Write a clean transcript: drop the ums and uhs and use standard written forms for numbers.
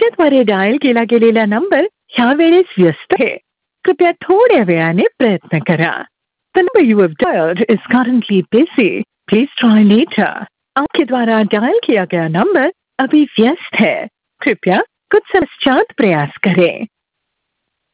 तुमच्याद्वारे dial केला गेलेला number ह्या वेळेस व्यस्त आहे. कृपया थोड्या वेळाने प्रयत्न करा. The number you have dialed is currently busy. Please try later. आपके द्वारा डायल किया गया नंबर अभी व्यस्त है. कृपया कुछ समय पश्चात प्रयास करें.